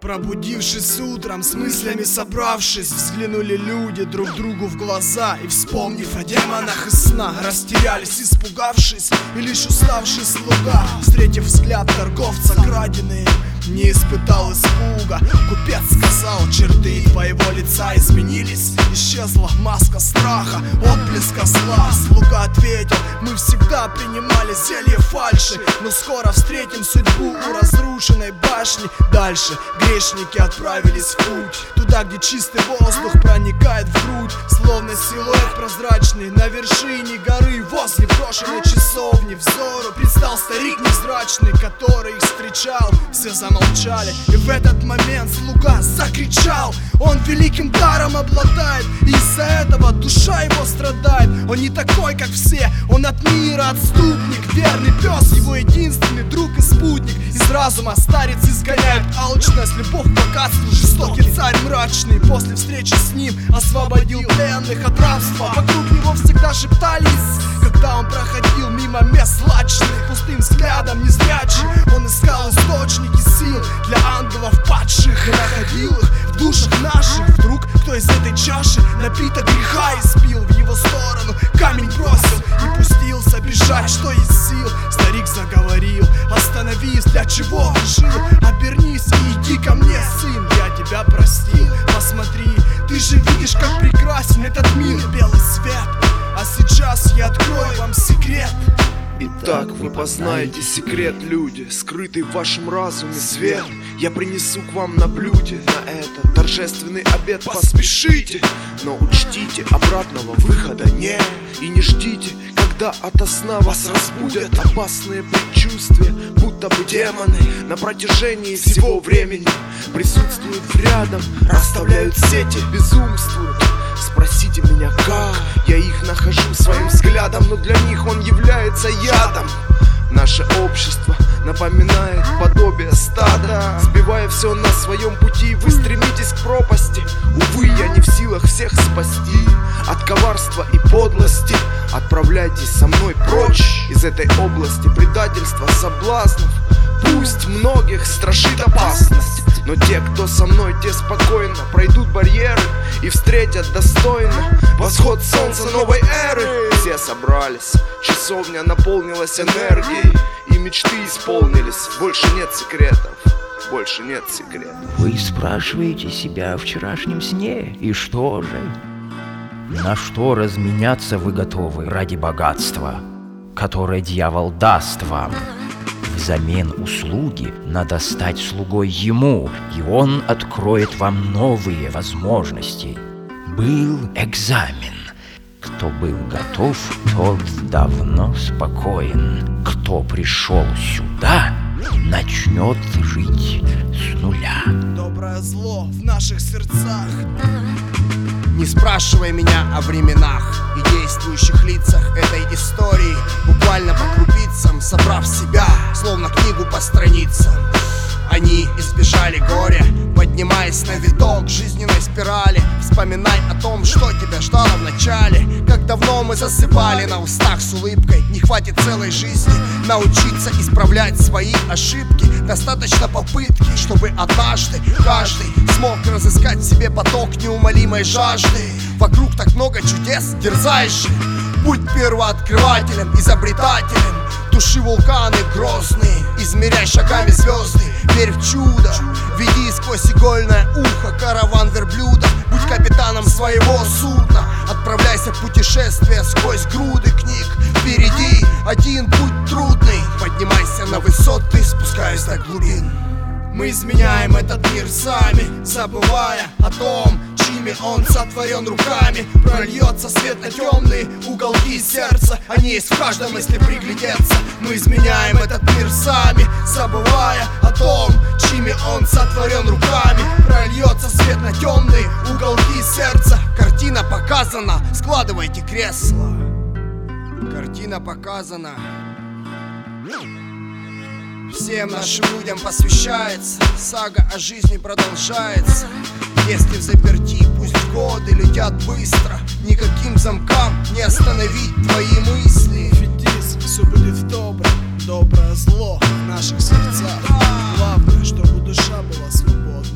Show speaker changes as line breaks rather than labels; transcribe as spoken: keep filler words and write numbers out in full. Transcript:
Пробудившись утром, с мыслями собравшись, взглянули люди друг другу в глаза и, вспомнив о демонах из сна, растерялись, испугавшись, и лишь уставший слуга, встретив взгляд торговца краденые, не испытал испуга. Купец сказал, черты твоего лица изменились, исчезла маска страха, отблеска зла. Слуга ответил, мы всегда принимали зелье фальши, но скоро встретим судьбу у разрушенной башни. Дальше грешники отправились в путь, туда, где чистый воздух проникает в грудь, словно силуэт прозрачный на вершине горы. Возле брошенной часовни взору предстал старик невзрачный, который их встречал. Все замолчали, и в этот момент слуга закричал: он великим даром обладает, и из-за этого душа его страдает. Он не такой, как все, он от мира отступник, верный пес, его единственный друг и спутник. Из разума старец изгоняет алчность, любовь к богатству, жестокий царь мрачный. После встречи с ним освободил пленных от рабства. Вокруг него всегда шептались, когда он проходил мимо мест злачных. Пустым взглядом незрячий он искал источники сил для ангелов падших и находил их в душах наших. Вдруг кто из этой чаши напиток греха испил, в его сторону камень бросил и пустился бежать, что из сил. Старик заговорил: остановись, для чего ты жил? Обернись и иди ко мне, сын, я тебя простил. Посмотри, ты же видишь, как прекрасен этот мир, белый свет. А сейчас я открою вам секрет.
Итак, вы познаете секрет, люди, скрытый в вашем разуме свет. Я принесу к вам на блюде на этот торжественный обед. Поспешите, но учтите, обратного выхода нет. И не ждите, когда ото сна вас разбудят опасные предчувствия, будто бы демоны на протяжении всего времени присутствуют рядом, расставляют сети, безумствуют. Спросите меня, как я их нахожу своим взглядом, но для них он является ядом. Наше общество напоминает подобие стада, сбивая все на своем пути. Вы стремитесь к пропасти, увы, я не в силах всех спасти от коварства и подлости. Отправляйтесь со мной прочь из этой области предательства, соблазнов. Пусть многих страшит опасность, но те, кто со мной, те спокойно пройдут барьеры и встретят достойно восход солнца новой эры. Все собрались, часовня наполнилась энергией, и мечты исполнились. Больше нет секретов, больше нет секретов.
Вы спрашиваете себя о вчерашнем сне, и что же? На что разменяться вы готовы ради богатства, которое дьявол даст вам? Взамен услуги надо стать слугой ему, и он откроет вам новые возможности. Был экзамен. Кто был готов, тот давно спокоен. Кто пришел сюда, начнет жить с нуля.
Доброе зло в наших сердцах.
Не спрашивай меня о временах и действующих лицах этой истории, буквально по крупицам, собрав себя, словно книгу по страницам. Они избежали горя, поднимаясь на виток жизненной спирали. Вспоминай о том, что тебя ждало в начале. Как давно мы засыпали на устах с улыбкой. Не хватит целой жизни научиться исправлять свои ошибки. Достаточно попытки, чтобы однажды каждый смог разыскать в себе поток неумолимой жажды. Вокруг так много чудес, дерзай же. Будь первооткрывателем, изобретателем. Туши вулканы грозные, измеряй шагами звезды. Верь в чудо, веди сквозь игольное ухо караван верблюдов. Будь капитаном своего судна, отправляйся в путешествие сквозь груды книг. Впереди один путь трудный, поднимайся на высоты, спускаясь до глубин.
Мы изменяем этот мир сами, забывая о том, чьими он сотворен руками. Прольется свет на темные уголки сердца, они есть в каждом, если приглядеться. Мы изменяем этот мир сами, забывая о том, чьими он сотворен руками. Прольется свет на темные уголки сердца.
Картина показана, складывайте кресла. Картина показана. Всем нашим людям посвящается, сага о жизни продолжается. Если в заперти, пусть годы летят быстро, никаким замкам не остановить твои мысли.
Фетис, все будет добро, доброе зло в наших сердцах. Главное, чтобы душа была свободна.